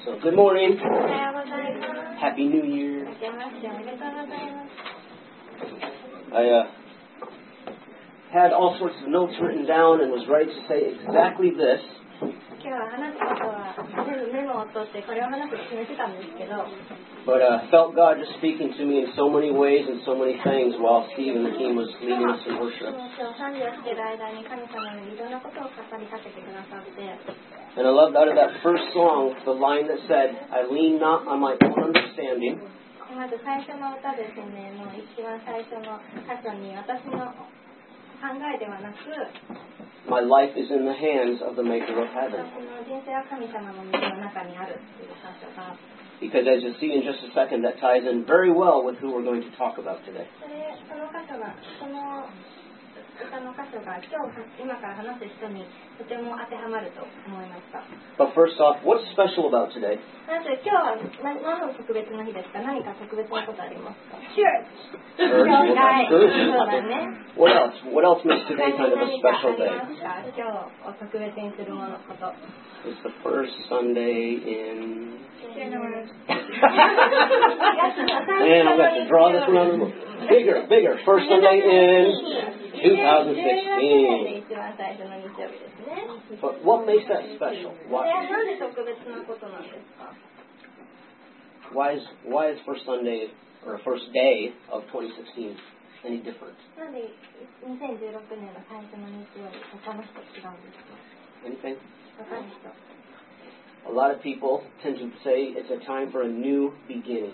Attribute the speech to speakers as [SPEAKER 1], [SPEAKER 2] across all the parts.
[SPEAKER 1] So, good morning.
[SPEAKER 2] おはようございます。
[SPEAKER 1] Happy New Year.
[SPEAKER 2] 明けましておめでとうございます。
[SPEAKER 1] I had all sorts of notes written down and was ready to say exactly this.
[SPEAKER 2] 今日は話すことは全部メモを取ってこれを話すって決めてたんですけど、
[SPEAKER 1] But felt God just speaking to me in so many ways and so many things while Steve and the team was leading us in worship.
[SPEAKER 2] 今日賛美をしている間に神様にいろんなことを語りかけてくださって、
[SPEAKER 1] And I loved out of that first song the line that said, I lean not on my own understanding.
[SPEAKER 2] まず最初の歌ですね、もう一番最初の箇所に私の考えではなく、
[SPEAKER 1] My life is in the hands of the maker of heaven.
[SPEAKER 2] 私の人生は神様の道の中にあるという箇所が、
[SPEAKER 1] Because as you'll see in just a second, that ties in very well with who we're going to talk about today.
[SPEAKER 2] その箇所が、その歌の箇所が今から話す人にとても当てはまると思いました。
[SPEAKER 1] But first off, what's special about today?
[SPEAKER 2] まず今日は何の特別な日ですか？何か特別なことありますか？
[SPEAKER 1] Church.
[SPEAKER 2] 教会。
[SPEAKER 1] Good.
[SPEAKER 2] そうだね。
[SPEAKER 1] What else? What else makes today kind of a
[SPEAKER 2] 何かあ
[SPEAKER 1] special
[SPEAKER 2] り
[SPEAKER 1] day?
[SPEAKER 2] ますか？今日を特別にするものこと。
[SPEAKER 1] It's the first Sunday in... Man, I've got to draw this one on the book. Bigger. First Sunday in 2016. But what makes that special? Why is first Sunday or first day of 2016 any different? Anything? A lot of people tend to say it's a time for a new beginning.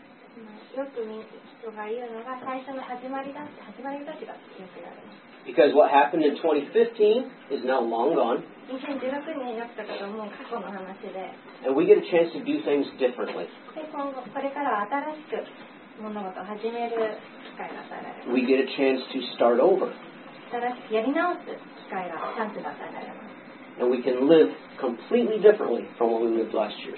[SPEAKER 1] Because what happened in 2015 is now long gone. And we get a chance to do things differently. We get a chance to start over. And we can live completely differently from what we lived last year.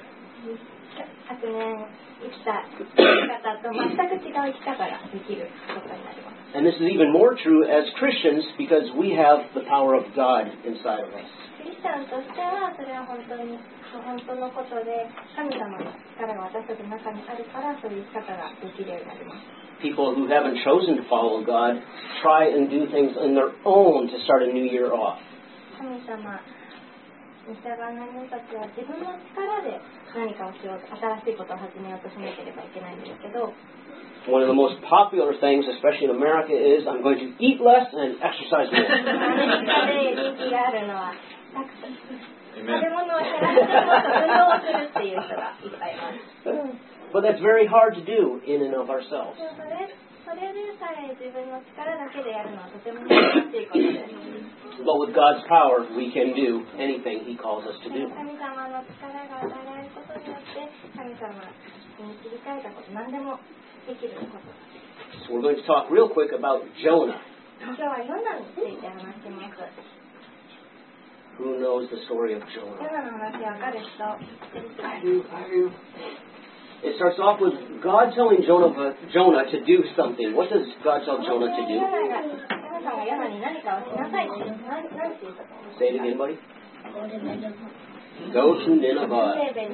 [SPEAKER 1] And this is even more true as Christians because we have the power of God inside of us. People who haven't chosen to follow God try and do things on their own to start a new year off. One of the most popular things, especially in America, is I'm going to eat less and exercise more. But that's very hard to do in and of ourselves. But with God's power, we can do anything He calls us to do. So we're going to talk real quick about Jonah. Who knows the story of Jonah? I do. It starts off with God telling Jonah to do something. What does God tell Jonah to do? Say it again, buddy. Go to Nineveh.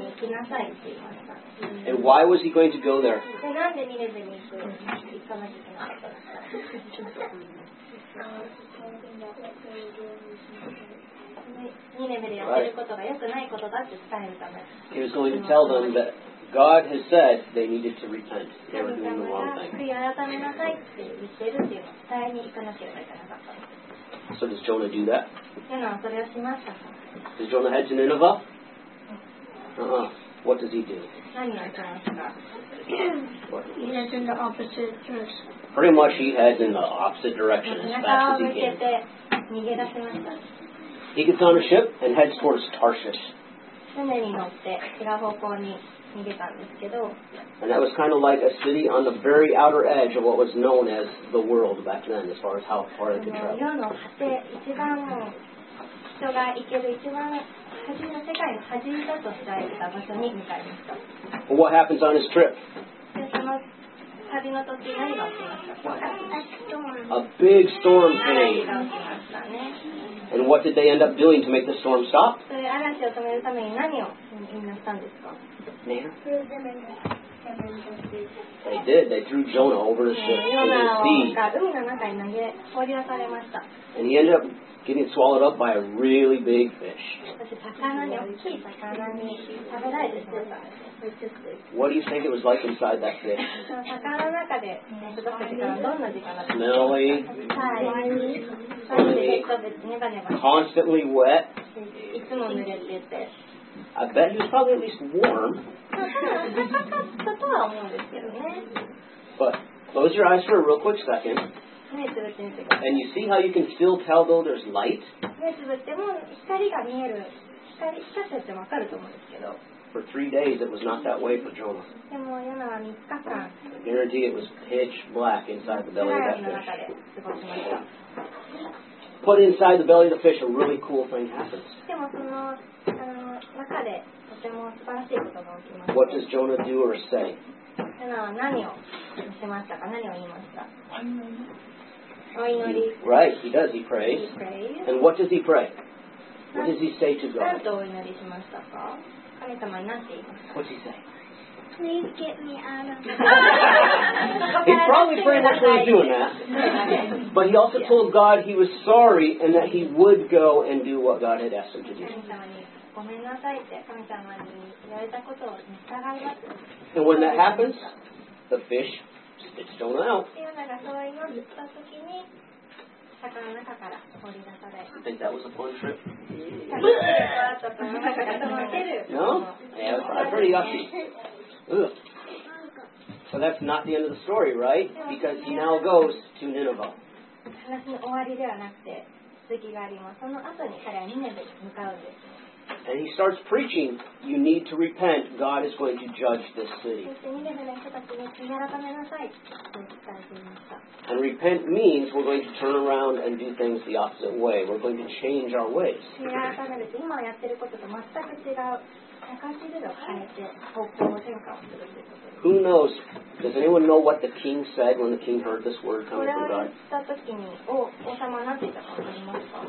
[SPEAKER 1] And why was he going to go there? He was going to tell them that God has said they needed to repent. They were doing the wrong thing. So does Jonah do that? Does Jonah head to Nineveh? What does he do?
[SPEAKER 2] He heads in the opposite direction.
[SPEAKER 1] Pretty much he heads in the opposite direction as fast as he can. He gets on a ship and heads towards Tarshish. And that was kind of like a city on the very outer edge of what was known as the world back then, as far as how far they could travel. Well, what happens on his trip?
[SPEAKER 2] 旅の途中何が起きましたか？
[SPEAKER 1] A big storm
[SPEAKER 2] 嵐
[SPEAKER 1] came.
[SPEAKER 2] が起きましたね。
[SPEAKER 1] And what did they end up doing to make the storm stop?
[SPEAKER 2] それ嵐を止めるために何をみんなしたんですか？
[SPEAKER 1] They did. They threw Jonah over the
[SPEAKER 2] ヨナ
[SPEAKER 1] sea.
[SPEAKER 2] が海の中に投げ放り出されました。
[SPEAKER 1] And he ended up getting swallowed up by a really big fish.
[SPEAKER 2] そして魚に、大きい魚に食べられてしまったんです。
[SPEAKER 1] What do you think it was like inside that fish?
[SPEAKER 2] その魚の中で過ごす時間はどんな時間だったんですか？
[SPEAKER 1] Smelly,
[SPEAKER 2] はい。そしてネバネバ
[SPEAKER 1] constantly wet.
[SPEAKER 2] いつも濡れてて。
[SPEAKER 1] I bet he was probably at least warm.
[SPEAKER 2] 暖かかったとは思うんですけどね。
[SPEAKER 1] But close your eyes for a real quick second.
[SPEAKER 2] 目つぶってみてください。
[SPEAKER 1] And you see how you can still tell though there's light?
[SPEAKER 2] 目つぶっても光が見える。光ってわかると思うんですけど。
[SPEAKER 1] For 3 days it was not that way for Jonah.
[SPEAKER 2] でもヨナは3日間
[SPEAKER 1] I guarantee it was pitch black inside the belly of
[SPEAKER 2] 暗
[SPEAKER 1] that
[SPEAKER 2] 闇の中
[SPEAKER 1] fish.
[SPEAKER 2] で過ごしました。
[SPEAKER 1] Put inside the belly of the fish, a really cool thing happens.
[SPEAKER 2] でもその中でとても素晴らしいことが起きました。
[SPEAKER 1] What does Jonah do or say?
[SPEAKER 2] ヨナは何をしましたか？何を言いました？お祈り。
[SPEAKER 1] Right, he does. He prays.
[SPEAKER 2] He prays.
[SPEAKER 1] And what does he pray? What does he say to
[SPEAKER 2] 何
[SPEAKER 1] God?
[SPEAKER 2] とお祈りしましたか？神様に何て言いました？
[SPEAKER 1] What's he say?
[SPEAKER 3] Please get me out of here.
[SPEAKER 1] He's probably pretty much really doing that. But he also told God he was sorry and that he would go and do what God had asked him to do.
[SPEAKER 2] 神様にごめんなさいって神様に言われたことを従います。
[SPEAKER 1] And when that happens, the fish spits Jonah out.
[SPEAKER 2] ヨナがそう祈った時に魚の中から放り出され。
[SPEAKER 1] I think that was a fun trip.
[SPEAKER 2] 楽しいだったと中から飛ばせる。
[SPEAKER 1] No? Yeah, it was probably pretty yucky. Ugh. So that's not the end of the story, right? Because he now goes to Nineveh.
[SPEAKER 2] 話の終わりではなくて続きがあります。その後に彼はニネベに向かうんです。
[SPEAKER 1] And he starts preaching, you need to repent. God is going to judge this
[SPEAKER 2] そ
[SPEAKER 1] city.
[SPEAKER 2] してニネベの人たちに悔い改めなさいと伝えていました。
[SPEAKER 1] And repent means we're going to turn around and do things the opposite way. We're going to change our ways.
[SPEAKER 2] 悔い改めると今やってることと全く違う180度変えて方向を変化をするということです。
[SPEAKER 1] Who knows? Does anyone know what the king said when the king heard this word
[SPEAKER 2] こ
[SPEAKER 1] coming
[SPEAKER 2] れ
[SPEAKER 1] from
[SPEAKER 2] を
[SPEAKER 1] God?
[SPEAKER 2] 言った時に王様は何て言ったか分かりますか？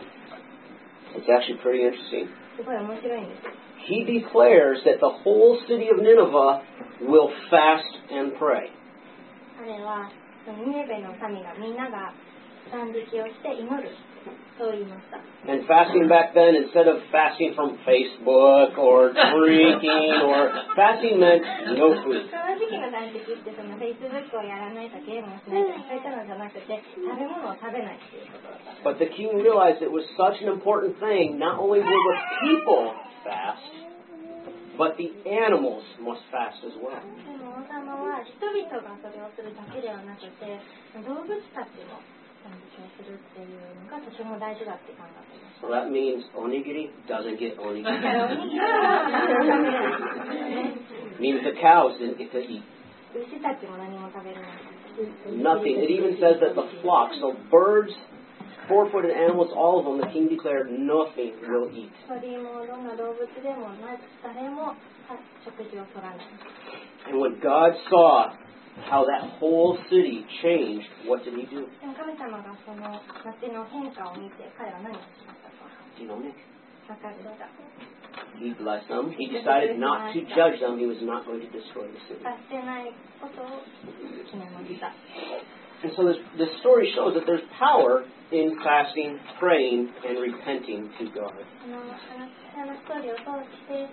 [SPEAKER 1] It's actually pretty interesting.
[SPEAKER 2] すごい面白いんですよ。
[SPEAKER 1] He declares that the whole city of Nineveh will fast and pray.
[SPEAKER 2] 彼はニネベの民がみんなが断食をして祈るそう言いました。
[SPEAKER 1] And fasting back then, instead of fasting from Facebook or drinking or fasting meant no food.
[SPEAKER 2] その時期の断食ってその Facebook をやらないとゲームをしないとかそういったのじゃなくて食べ物を食べないっていうことだった。
[SPEAKER 1] But the king realized it was such an important thing. Not only will the people fast, but the animals must fast as well.
[SPEAKER 2] でも王様は人々がそれをするだけではなくて動物たちも断食をするっていうのがとても大事だって考えていました。
[SPEAKER 1] So that means onigiri doesn't get
[SPEAKER 2] だ
[SPEAKER 1] onigiri.
[SPEAKER 2] からおにぎりは食べないですよね。
[SPEAKER 1] Means the cows didn't get to eat.
[SPEAKER 2] 牛たちも何も食べれない。
[SPEAKER 1] Nothing. It even says that the flock, so birds, four-footed animals, all of them, the king declared nothing will eat.
[SPEAKER 2] 鳥もどんな動物でも誰も食事を取らない。
[SPEAKER 1] And when God saw how that whole city changed, what did he do?
[SPEAKER 2] でも神様がその町の変化を見て彼は何をしましたか？
[SPEAKER 1] Do you know, Nick?
[SPEAKER 2] わかるですか？
[SPEAKER 1] He blessed them. He decided not to judge them. He was not going to destroy the city.
[SPEAKER 2] してないことを決めました。
[SPEAKER 1] And so this story shows that there's power in fasting, praying, and repenting to God.
[SPEAKER 2] このストーリーを通して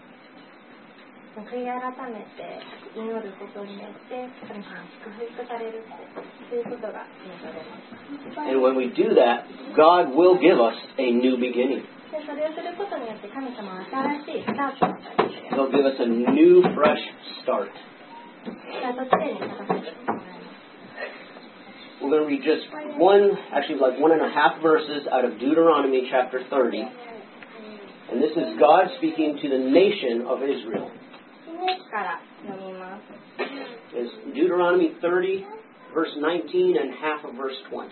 [SPEAKER 2] 悔い改めて祈ることによって神様に祝福されるということが示されます。
[SPEAKER 1] And when we do that, God will give us a new beginning.
[SPEAKER 2] でそれをすることによって神様は新しいスタートをされて
[SPEAKER 1] He'll give us a new, fresh start.
[SPEAKER 2] スタート地点に立たせてもらいます。
[SPEAKER 1] We're going to read just actually like 1.5 verses out of Deuteronomy chapter 30. And this is God speaking to the nation of Israel.
[SPEAKER 2] から読みます。
[SPEAKER 1] It's Deuteronomy 30, verse 19 and half of verse 20.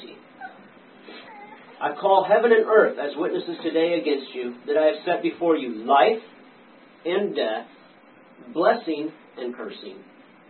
[SPEAKER 1] I call heaven and earth as witnesses today against you that I have set before you life and death, blessing and cursing.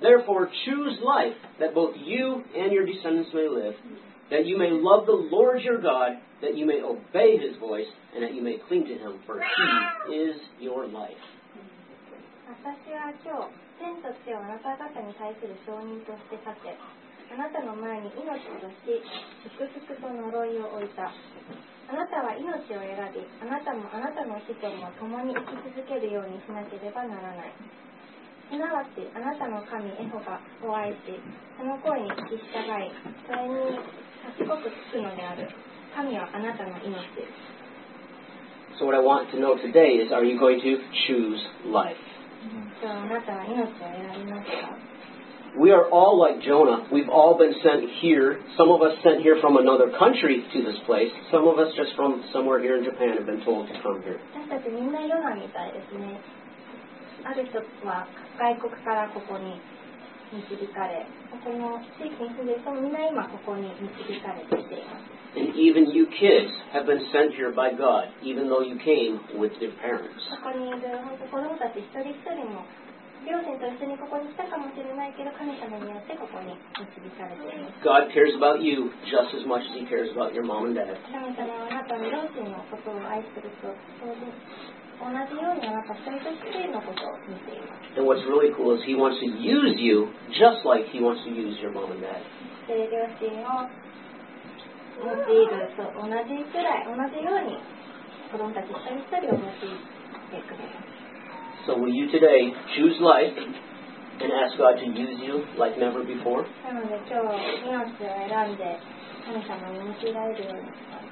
[SPEAKER 1] Therefore choose life, that both you and your descendants may live, that you may love the Lord your God, that you may obey His voice, and that you may cling to Him, for He is your life.
[SPEAKER 2] 私は今日、天と地をあなた方に対する証人として立て、あなたの前に命とし、祝福と呪いを置いた。あなたは命を選び、あなたもあなたの子孫も共に生き続けるようにしなければならない。すなわち、あなたの神エホバを愛し、その声に聞き従い、それに賢く聞くのである。神はあなたの命。
[SPEAKER 1] So what I want to know today is, are you going to choose life?
[SPEAKER 2] 今日あなたは命を選びますか?
[SPEAKER 1] We are all like Jonah. We've all been sent here. Some of us sent here from another country to this place. Some of us just from somewhere here in Japan have been told to come here.
[SPEAKER 2] 私たちみんなヨナみたいですね。ある人は外国からここに導かれ、この地域に住んでいる人もみんな今ここに導かれてきています。
[SPEAKER 1] And even you kids have been sent here by God, even though you came with your parents.
[SPEAKER 2] ここにいる本当子供たち一人一人も両親と一緒にここに来たかもしれないけど、神様によってここに導かれています。
[SPEAKER 1] God cares about you just as much as He cares about your mom and dad.
[SPEAKER 2] 神様はあなたの両親のことを愛すると同じようにあなた一人一人のことを見ています。
[SPEAKER 1] And what's really cool is He wants to use you just like He wants to use your mom and dad.
[SPEAKER 2] で両親を用いると同じくらい同じように子供たち一人一人を用いてくれます。
[SPEAKER 1] So will you today choose life and ask God to use you like never before?
[SPEAKER 2] なので今日命を選んで神様に用いられるように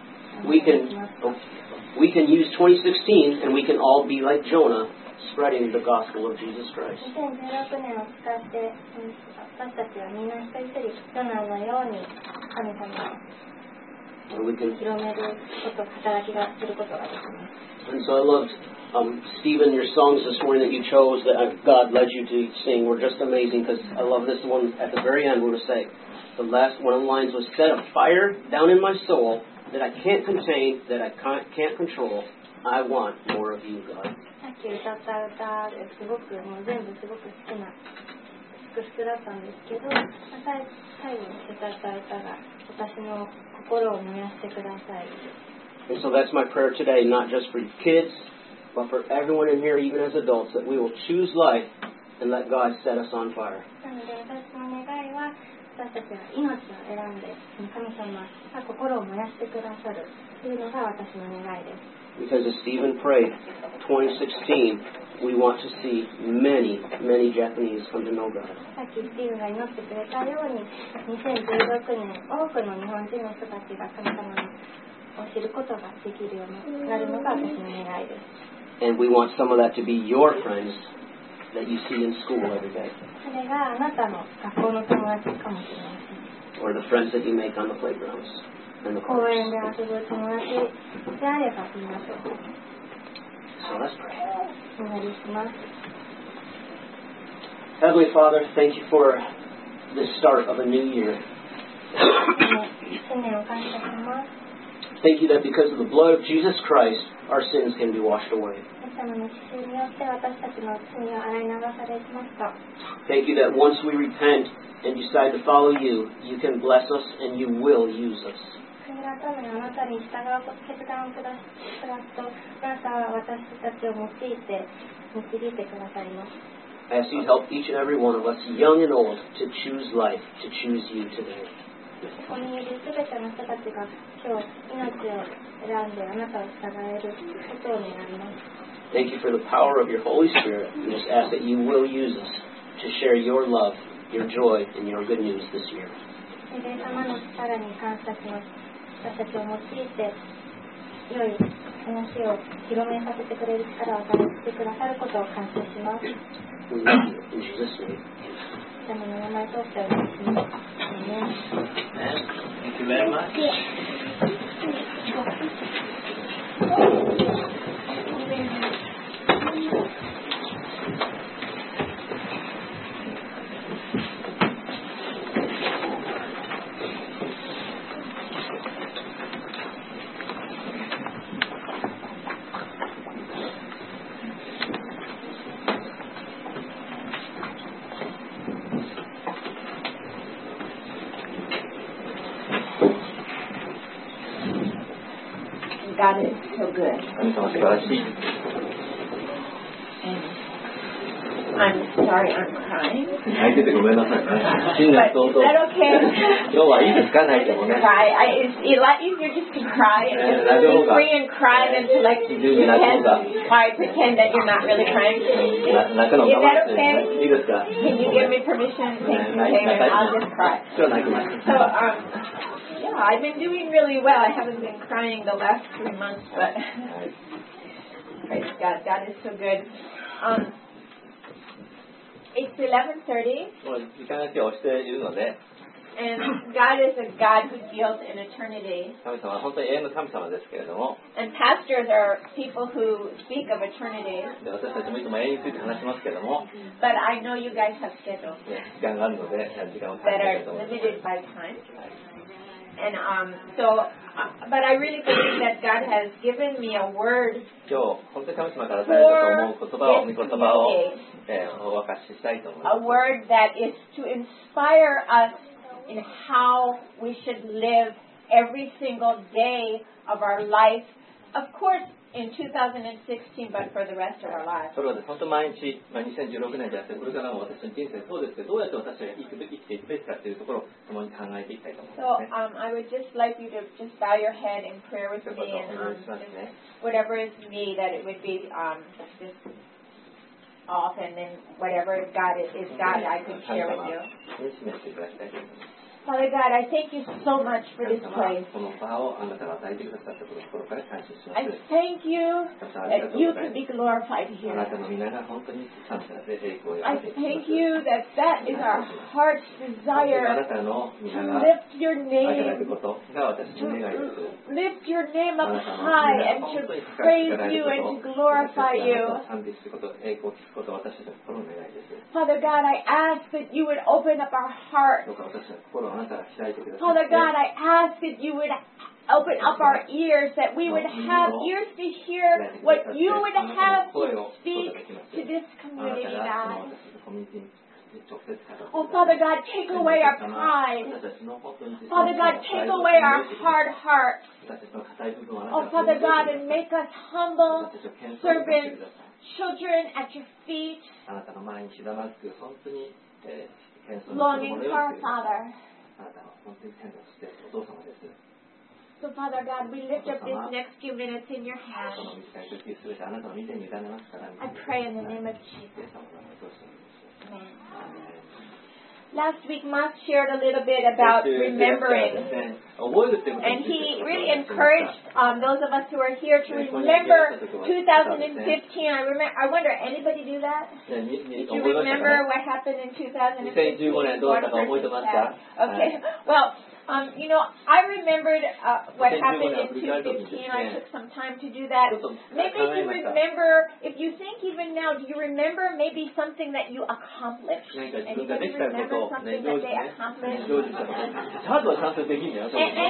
[SPEAKER 1] We can use 2016 and we can all be like Jonah, spreading the gospel of Jesus Christ.
[SPEAKER 2] 2016年を使って私たちはみんな一人一人ヨナのように神様を広めること働きがすることができます。
[SPEAKER 1] And so I loved, Stephen, your songs this morning that you chose that God led you to sing were just amazing, because I love this one at the very end where it say, the last one of the lines was, set a fire down in my soul that I can't contain, that I can't control. I want more of you, God.
[SPEAKER 2] さっき歌った歌ですごくもう全部すごく好きな祝福だったんですけど、最後に歌った歌が私の心を燃やしてください。
[SPEAKER 1] And so that's my prayer today, not just for kids, but for everyone in here, even as adults, that we will choose life and let God set us on fire.
[SPEAKER 2] なので私の願いは私たちは命を選んで神様が心を燃やしてくださるというのが私の願いです。
[SPEAKER 1] Because as Stephen prayed, 2016, we want to see many, many Japanese come to know God.
[SPEAKER 2] さっきスティーブが祈ってくれたように、2016年多くの日本人の人たちが神様を知ることができるようになるのが私の願いです。
[SPEAKER 1] And we want some of that to be your friends that you see in school every day.
[SPEAKER 2] それがあなたの学校の友達かもしれません。
[SPEAKER 1] Or the friends that you make on the playgrounds and the
[SPEAKER 2] 公
[SPEAKER 1] parks.
[SPEAKER 2] 園で遊ぶ友達であればいいなと。
[SPEAKER 1] So let's pray.
[SPEAKER 2] お祈りします。
[SPEAKER 1] Heavenly Father, thank you for the start of a new year.
[SPEAKER 2] 新年を感謝します。
[SPEAKER 1] Thank you that because of the blood of Jesus Christ, our sins can be washed away.
[SPEAKER 2] イエス様の血によって私たちの罪を洗い流されました。
[SPEAKER 1] Thank you that once we repent and decide to follow you, you can bless us and you will use us.
[SPEAKER 2] 悔い改めあなたに従う決断を下すと、あなたは私たちを用いて導いてくださいます。
[SPEAKER 1] I ask you to help each and every one of us, young and old, to choose life, to choose you today.
[SPEAKER 2] ここにいるすべての人たちが今日命を選んであなたを従えることを願います。
[SPEAKER 1] Thank you for the power of your Holy Spirit. We just ask that you will use us to share your love, your joy, and your good news this year.
[SPEAKER 2] 聖霊様の力に感謝します。私たちを用いて良い話を広めさせてくれる力を与えてくださることを感謝します。
[SPEAKER 1] We love you in Jesus' name.
[SPEAKER 2] 神様の名前を通してお願いします。
[SPEAKER 1] Thank you very much.
[SPEAKER 4] good.
[SPEAKER 5] 神様素晴らしい。
[SPEAKER 4] I'm sorry, I'm crying.
[SPEAKER 5] 泣いててごめんなさいね。新
[SPEAKER 4] But
[SPEAKER 5] 年早
[SPEAKER 4] is
[SPEAKER 5] 々。
[SPEAKER 4] that okay?
[SPEAKER 5] 今日はいいですか、泣いて
[SPEAKER 4] Just
[SPEAKER 5] もね。
[SPEAKER 4] cry. It's a lot easier just to cry and just be free and cry than to like pretend, pretend that you're not really crying.
[SPEAKER 5] 泣くの我
[SPEAKER 4] Is
[SPEAKER 5] 慢
[SPEAKER 4] that
[SPEAKER 5] して、
[SPEAKER 4] okay?
[SPEAKER 5] いいですか。
[SPEAKER 4] Can you give me permission? Thank you, David. I'll just cry.
[SPEAKER 5] 今日は泣きます。
[SPEAKER 4] So, yeah, I've been doing really well. I haven't been crying the last 3 months, but praise God. God is so good. It's 11:30,
[SPEAKER 5] もう時間が今日押しているので、
[SPEAKER 4] and God is a God who deals in eternity.
[SPEAKER 5] 神様は本当に永遠の神様ですけれども、
[SPEAKER 4] And pastors are people who speak of eternity,
[SPEAKER 5] で私たちもいつも永遠について話しますけれども、
[SPEAKER 4] but I know you guys have schedules
[SPEAKER 5] 時間があるので、時間を
[SPEAKER 4] that
[SPEAKER 5] 使いた
[SPEAKER 4] are
[SPEAKER 5] いと思います。
[SPEAKER 4] limited by time. And but I really believe that God has given me a word
[SPEAKER 5] 今日、本当に神様から与えたと思う言葉を、御言葉を、お明かししたいと思いま
[SPEAKER 4] a word that is to inspire us in how we should live every single day of our life. Of course, in 2016, but for the rest of our lives.
[SPEAKER 5] す。それは本当に毎日、2016年であって、これからも私の人生そうですけど、どうやって私が生きていくべきかというところを共に考えていきたいと思い
[SPEAKER 4] So
[SPEAKER 5] ますね。
[SPEAKER 4] I would just like you to just bow your head in prayer with
[SPEAKER 5] という
[SPEAKER 4] me
[SPEAKER 5] ことをお
[SPEAKER 4] and
[SPEAKER 5] 願いしますね。
[SPEAKER 4] whatever is me, that it would be just off, and then whatever God is God, I could
[SPEAKER 5] 神
[SPEAKER 4] share
[SPEAKER 5] 様
[SPEAKER 4] with you.
[SPEAKER 5] に示していただきたいと思います。
[SPEAKER 4] Father God, I thank you so much for
[SPEAKER 5] 神
[SPEAKER 4] this
[SPEAKER 5] 様
[SPEAKER 4] place.
[SPEAKER 5] この場をあなたが与えてくださったところから感謝しま
[SPEAKER 4] I
[SPEAKER 5] す。
[SPEAKER 4] thank you that you can be glorified
[SPEAKER 5] あ
[SPEAKER 4] here.
[SPEAKER 5] なたの皆が本当に感謝で栄光を
[SPEAKER 4] I
[SPEAKER 5] 得ていきま
[SPEAKER 4] thank
[SPEAKER 5] す。
[SPEAKER 4] you that that is our heart's
[SPEAKER 5] あ
[SPEAKER 4] desire
[SPEAKER 5] なたの
[SPEAKER 4] to
[SPEAKER 5] 皆が
[SPEAKER 4] lift your
[SPEAKER 5] あげられる
[SPEAKER 4] name,
[SPEAKER 5] ことが私
[SPEAKER 4] to
[SPEAKER 5] の願いです。
[SPEAKER 4] lift your name up high and to praise you and to glorify you.
[SPEAKER 5] 賛美すること、栄光を聞くこと、私たちの心の願いです。
[SPEAKER 4] Father God, I ask that you would open up our hearts.
[SPEAKER 5] どうか私たちの心をあなたが開いてください。
[SPEAKER 4] Father God, I ask that you would open up our ears, that we would have ears to hear what you would have to speak to this
[SPEAKER 5] あな
[SPEAKER 4] community,
[SPEAKER 5] たが
[SPEAKER 4] God.
[SPEAKER 5] 私たちのコミュニティに直接語って
[SPEAKER 4] Oh, Father God, take away our pride.
[SPEAKER 5] 私たちの本当に
[SPEAKER 4] Father God, take away our hard hearts.
[SPEAKER 5] 私たちの硬い部分をあな
[SPEAKER 4] Oh,
[SPEAKER 5] たが
[SPEAKER 4] Father God, and make us humble
[SPEAKER 5] 私たちを謙遜にさせてください。
[SPEAKER 4] children at your feet,
[SPEAKER 5] あなたの前にひざまずく本当に謙遜
[SPEAKER 4] longing
[SPEAKER 5] の
[SPEAKER 4] for
[SPEAKER 5] よ
[SPEAKER 4] our
[SPEAKER 5] うに
[SPEAKER 4] Father.
[SPEAKER 5] あなたは本当に天をしてお父様です。
[SPEAKER 4] So, Father God, we lift up this next few minutes in your
[SPEAKER 5] こ
[SPEAKER 4] hands.
[SPEAKER 5] の短い時すべてあなたの御手に委ねますから。
[SPEAKER 4] I pray in the name of Jesus.
[SPEAKER 5] イエス様の名前を通してお願いします
[SPEAKER 4] Last week, Mark shared a little bit about remembering.
[SPEAKER 5] 覚えるっていうこと
[SPEAKER 4] And
[SPEAKER 5] につい
[SPEAKER 4] he
[SPEAKER 5] て
[SPEAKER 4] really encouraged those of us who are here to remember 2015. I wonder, anybody do that? Did you
[SPEAKER 5] 思いましたか
[SPEAKER 4] remember
[SPEAKER 5] ね
[SPEAKER 4] what happened in 2015?
[SPEAKER 5] 2015年どうだったか覚えてますか
[SPEAKER 4] Okay. Well, I remembered what happened in 2015. I took some time to do that. Maybe you remember, if you think even now, do you remember maybe something that you accomplished?
[SPEAKER 5] 何か自分がで
[SPEAKER 4] Anybody
[SPEAKER 5] きたこ
[SPEAKER 4] remember
[SPEAKER 5] とをね
[SPEAKER 4] something
[SPEAKER 5] 成
[SPEAKER 4] that
[SPEAKER 5] 就
[SPEAKER 4] they
[SPEAKER 5] ね
[SPEAKER 4] accomplished?
[SPEAKER 5] 成就したことちゃんとちゃんとできるんだよ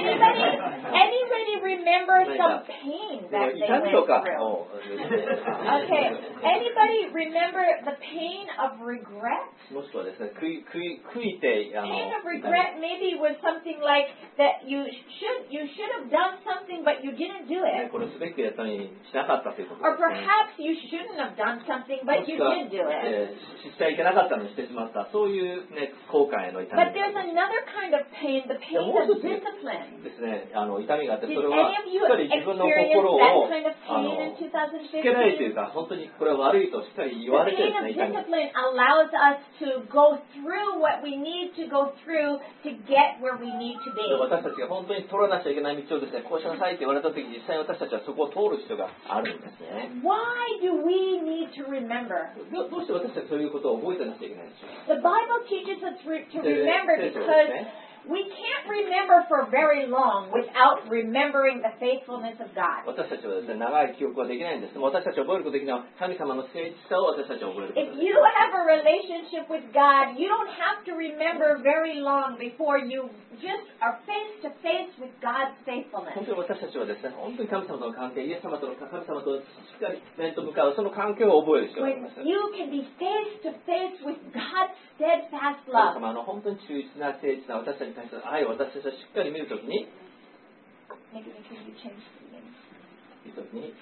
[SPEAKER 4] Anybody remember some pain that they
[SPEAKER 5] 痛
[SPEAKER 4] went
[SPEAKER 5] みとか
[SPEAKER 4] through?
[SPEAKER 5] を
[SPEAKER 4] Okay. Anybody remember the pain of regret?
[SPEAKER 5] もしくはですね悔いて
[SPEAKER 4] Pain of regret maybe was something like that you should have done something but you didn't do
[SPEAKER 5] ね
[SPEAKER 4] it.
[SPEAKER 5] これすべきやったのにしなかったということ
[SPEAKER 4] Or
[SPEAKER 5] ですね
[SPEAKER 4] perhaps you shouldn't have done something but you did do it.
[SPEAKER 5] しちゃいけなかったのにしてしまったそういうね後悔の痛み
[SPEAKER 4] But there's another kind of pain, the pain of discipline.
[SPEAKER 5] ですね痛みがあって
[SPEAKER 4] Did
[SPEAKER 5] それ
[SPEAKER 4] any
[SPEAKER 5] は
[SPEAKER 4] of
[SPEAKER 5] し
[SPEAKER 4] you
[SPEAKER 5] っかり自分の
[SPEAKER 4] experience
[SPEAKER 5] 心を
[SPEAKER 4] that kind of pain in
[SPEAKER 5] つけないという
[SPEAKER 4] 2015?
[SPEAKER 5] か本当にこれは悪いとしっかり言
[SPEAKER 4] The
[SPEAKER 5] われて
[SPEAKER 4] pain
[SPEAKER 5] です
[SPEAKER 4] of
[SPEAKER 5] ね痛み
[SPEAKER 4] discipline allows us to go through what we need to go through to get where we need to be.
[SPEAKER 5] 私たちが本当に通らなきゃいけない道をですねこうしなさいって言われた時実際私たちはそこを通る必要があるんですね
[SPEAKER 4] Why do we need to remember?
[SPEAKER 5] どうして私たちそういうことを覚えてなきゃいけないんでしょう
[SPEAKER 4] The Bible teaches us to remember
[SPEAKER 5] 聖書
[SPEAKER 4] because
[SPEAKER 5] ですね
[SPEAKER 4] we can't remember for very long without remembering the faithfulness of God.
[SPEAKER 5] 私たちはですね長い記憶はできないんです私たちを覚えることができるのは神様の誠実さを私たちは覚えること
[SPEAKER 4] If
[SPEAKER 5] です
[SPEAKER 4] you have a relationship with God, you don't have to remember very long before you just are face to face with God's faithfulness.
[SPEAKER 5] 本当に私たちはですね本当に神様との関係イエス様との神様としっかり面と向かうその関係を覚える必要があり
[SPEAKER 4] When
[SPEAKER 5] ます
[SPEAKER 4] you can be face to face with God's steadfast
[SPEAKER 5] 神
[SPEAKER 4] love.
[SPEAKER 5] 様の本当に忠実な誠実な私たちに対する愛を私たちはしっかり見るときに
[SPEAKER 4] Maybe can you change the name?
[SPEAKER 5] いう時に、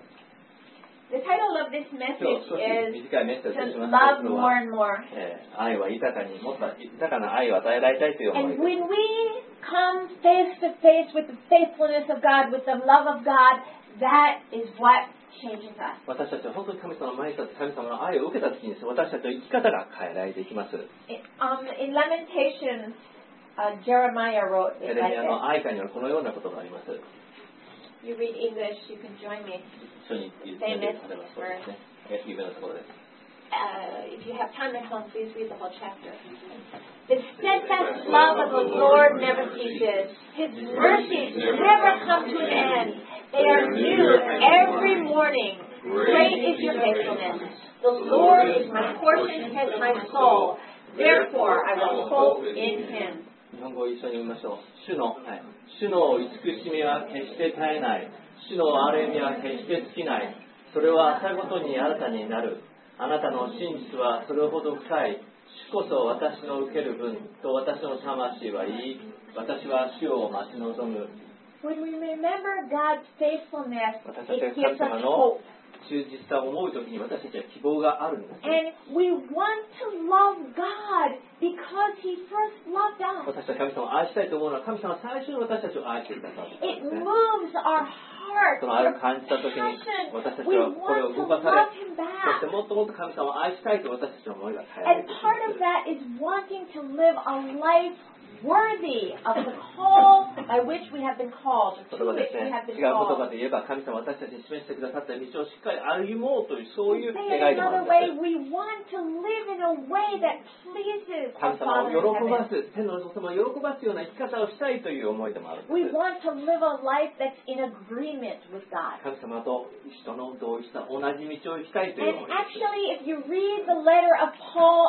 [SPEAKER 4] The title of this
[SPEAKER 5] 今
[SPEAKER 4] message
[SPEAKER 5] 日少し
[SPEAKER 4] is
[SPEAKER 5] 短いメッセージをし
[SPEAKER 4] To
[SPEAKER 5] ますけ
[SPEAKER 4] Love
[SPEAKER 5] ど、
[SPEAKER 4] More and More.
[SPEAKER 5] 愛は豊かにもっと豊かな愛を与えられたいという思い
[SPEAKER 4] And
[SPEAKER 5] です。
[SPEAKER 4] when we come face to face with the faithfulness of God, with the love of God, that is what changes us.
[SPEAKER 5] 私たちは本当に神様の前に立って神様の愛を受けた時に私たちの生き方が変えられていきます。
[SPEAKER 4] In Lamentations, Jeremiah wrote
[SPEAKER 5] エ
[SPEAKER 4] it
[SPEAKER 5] レ
[SPEAKER 4] like
[SPEAKER 5] ミヤの
[SPEAKER 4] this.
[SPEAKER 5] 愛歌にはこのようなことがあります。
[SPEAKER 4] You read English, you can join me.
[SPEAKER 5] 一緒に言ってみてください。そうですね。有名なところです。
[SPEAKER 4] If you have time at home, please read the whole chapter. The steadfast love of the Lord never ceases. His mercies never come to an end. They are new every morning. Great is your faithfulness. The Lord is my portion and my soul. Therefore, I will hope in Him.
[SPEAKER 5] 日本語を一緒に読みましょう。主の慈しみは決して絶えない。主の憐れみは決して尽きない。それは朝ごとに新たになる。あなたの真実はそれほど深い。主こそ私の受ける分と私の魂は言い、私は主を待ち望む。
[SPEAKER 4] When we remember God's faithfulness,
[SPEAKER 5] 私たち
[SPEAKER 4] it
[SPEAKER 5] が
[SPEAKER 4] gives
[SPEAKER 5] 神
[SPEAKER 4] us
[SPEAKER 5] 様の
[SPEAKER 4] hope.
[SPEAKER 5] 忠実さを思うときに私たちは希望があるんです。
[SPEAKER 4] And we want to love God because He first loved us.
[SPEAKER 5] 私たちは神様を愛したいと思うのは神様は最初に私たちを愛してくださるからで
[SPEAKER 4] It
[SPEAKER 5] すね。
[SPEAKER 4] moves our heart,
[SPEAKER 5] その愛
[SPEAKER 4] our
[SPEAKER 5] を感じたときに
[SPEAKER 4] passion.
[SPEAKER 5] 私たち
[SPEAKER 4] We
[SPEAKER 5] は心を
[SPEAKER 4] want to
[SPEAKER 5] 動かされ、
[SPEAKER 4] love Him
[SPEAKER 5] そ
[SPEAKER 4] back.
[SPEAKER 5] してもっともっと神様を愛したいと私たちの思いが変えられ
[SPEAKER 4] And
[SPEAKER 5] ていき
[SPEAKER 4] part
[SPEAKER 5] ま
[SPEAKER 4] of
[SPEAKER 5] す。
[SPEAKER 4] that is wanting to live a life worthy of the call by which we have been called,
[SPEAKER 5] そ
[SPEAKER 4] to
[SPEAKER 5] れはで
[SPEAKER 4] which
[SPEAKER 5] す
[SPEAKER 4] we
[SPEAKER 5] ね、
[SPEAKER 4] have been
[SPEAKER 5] 違う言
[SPEAKER 4] called.
[SPEAKER 5] 葉で言えば神様私たちに示してくださった道をしっかり歩もうというそういう
[SPEAKER 4] To
[SPEAKER 5] 願
[SPEAKER 4] say
[SPEAKER 5] い
[SPEAKER 4] it
[SPEAKER 5] でもあ
[SPEAKER 4] another
[SPEAKER 5] るん
[SPEAKER 4] way,
[SPEAKER 5] です。
[SPEAKER 4] we want to live in a way that pleases
[SPEAKER 5] 神
[SPEAKER 4] our
[SPEAKER 5] 様を
[SPEAKER 4] Father
[SPEAKER 5] 喜
[SPEAKER 4] in
[SPEAKER 5] ば
[SPEAKER 4] heaven.
[SPEAKER 5] す、天のお父様を喜ばすような生き方をしたいという思いでもあるん
[SPEAKER 4] We
[SPEAKER 5] です。
[SPEAKER 4] want to live a life that's in agreement with God.
[SPEAKER 5] 神様と人の同意した同じ道を行きたいという
[SPEAKER 4] And
[SPEAKER 5] 思いです。
[SPEAKER 4] actually, if you read the letters of Paul,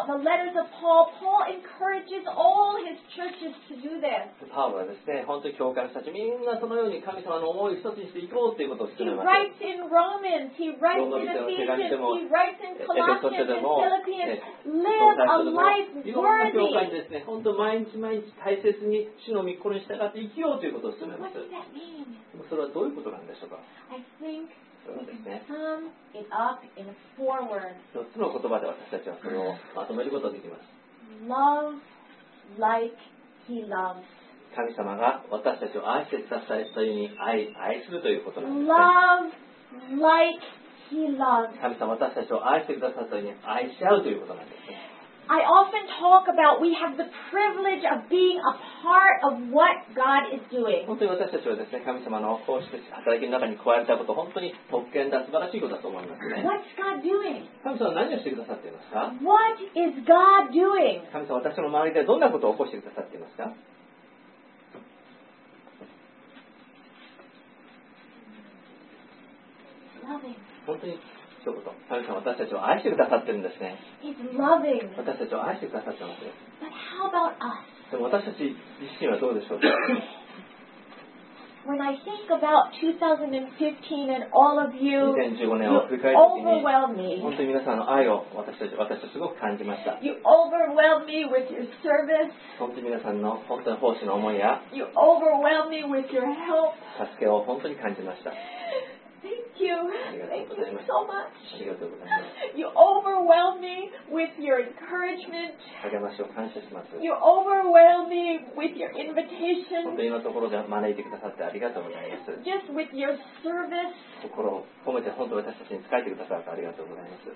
[SPEAKER 4] Paul encourages all his churches to do this.
[SPEAKER 5] パウロはですね、本当に教会の人たちみんなそのように神様の思いを一つにしていこうということを
[SPEAKER 4] He
[SPEAKER 5] 進めました。
[SPEAKER 4] writes in Romans, he writes in Ephesians, he writes in Colossians and Philippians, live a life
[SPEAKER 5] いろんな教会
[SPEAKER 4] worthy.
[SPEAKER 5] にですね、本当毎日毎日大切に主の御心に従って生きようということを進めま
[SPEAKER 4] What
[SPEAKER 5] す。
[SPEAKER 4] does that mean?
[SPEAKER 5] それはどういうことなんでしょうか。
[SPEAKER 4] I think
[SPEAKER 5] それはですね、
[SPEAKER 4] sum it up in 4 words.
[SPEAKER 5] 4つの言葉で私たちはそれをまとめることができます。
[SPEAKER 4] Love like he loves.
[SPEAKER 5] 神様が私たちを愛してくださったように愛するということなんですね。
[SPEAKER 4] Love like he loves.
[SPEAKER 5] 神様私たちを愛してくださったように愛し合うということなんですね。
[SPEAKER 4] I often talk about we have the privilege of being a part of what God is doing.
[SPEAKER 5] 本当に私たちはですね、神様のこうして働きの中に加えたこと、本当に特権だ、素晴らしいことだと思いますね。
[SPEAKER 4] What's God doing?
[SPEAKER 5] 神様は何をしてくださっていますか？
[SPEAKER 4] What is God doing?
[SPEAKER 5] 神様は私の周りでどんなことを起こしてくださっていますか？
[SPEAKER 4] Loving.
[SPEAKER 5] 本当に一言、神様は私たちを愛してくださってるんですね。
[SPEAKER 4] He's loving.
[SPEAKER 5] 私たちを愛してくださってます。
[SPEAKER 4] But how about us?
[SPEAKER 5] でも私たち自身はどうでしょうか？
[SPEAKER 4] When I think about 2015 and all of you,
[SPEAKER 5] 2015 年
[SPEAKER 4] you
[SPEAKER 5] を振り返るときに、
[SPEAKER 4] overwhelm me.
[SPEAKER 5] 本当に皆さんの愛を私たちすごく感じました。
[SPEAKER 4] You overwhelm me with your service.
[SPEAKER 5] 本当に皆さんの本当に奉仕の思いや
[SPEAKER 4] You overwhelm me with your help.
[SPEAKER 5] 助けを本当に感じました。
[SPEAKER 4] Thank you. Thank you so much.
[SPEAKER 5] ありがとうございます。
[SPEAKER 4] You overwhelm me with your encouragement.
[SPEAKER 5] 励ましを感謝します。
[SPEAKER 4] You overwhelm me with your
[SPEAKER 5] 本
[SPEAKER 4] invitation.
[SPEAKER 5] 当にいろんなところで招いてくださってありがとうございます。
[SPEAKER 4] Just with your service.
[SPEAKER 5] 心を込めて本当に私たちに仕えてくださってありがとうございます。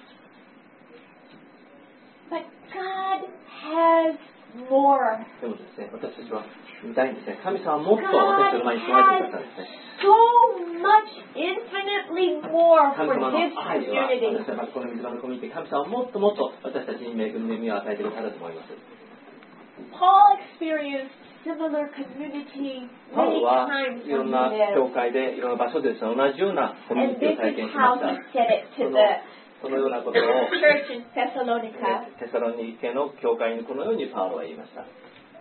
[SPEAKER 4] But God has more.
[SPEAKER 5] でもですね、私たちは見たいんですね。神様はもっと
[SPEAKER 4] God
[SPEAKER 5] 私たちの前に備えてくださるんですね。
[SPEAKER 4] so much, infinitely more
[SPEAKER 5] 神
[SPEAKER 4] for
[SPEAKER 5] 様の
[SPEAKER 4] this
[SPEAKER 5] 愛は
[SPEAKER 4] community.
[SPEAKER 5] 私たちはこの水場のコミュニティ、神様はもっともっと私たちに恵みを与えてくださると思います。
[SPEAKER 4] Paul experienced similar community
[SPEAKER 5] パウ
[SPEAKER 4] many
[SPEAKER 5] ロは
[SPEAKER 4] times
[SPEAKER 5] いろ
[SPEAKER 4] when
[SPEAKER 5] ん
[SPEAKER 4] he
[SPEAKER 5] な教
[SPEAKER 4] lived.
[SPEAKER 5] 会でいろんな場所でですね、同じようなコミュニ
[SPEAKER 4] And
[SPEAKER 5] ティ
[SPEAKER 4] this
[SPEAKER 5] を体
[SPEAKER 4] is
[SPEAKER 5] 験し
[SPEAKER 4] how
[SPEAKER 5] ま
[SPEAKER 4] he
[SPEAKER 5] した。
[SPEAKER 4] said it to the
[SPEAKER 5] そのようなことを
[SPEAKER 4] church in Thessalonica.
[SPEAKER 5] テサロニケの教会にこのようにパウロは言いました。